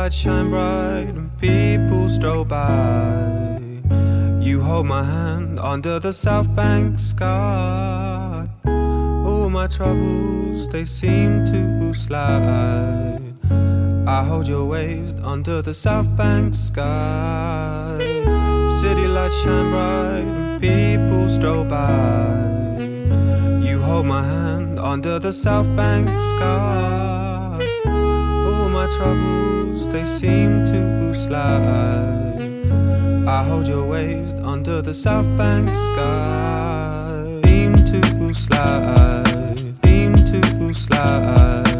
lights shine bright and people stroll by. You hold my hand under the South Bank sky. All my troubles, they seem to slide. I hold your waist under the South Bank sky. City lights shine bright and people stroll by. You hold my hand under the South Bank sky. All my troubles, they seem to slide. I hold your waist under the South Bank sky. Seem to slide, seem to slide.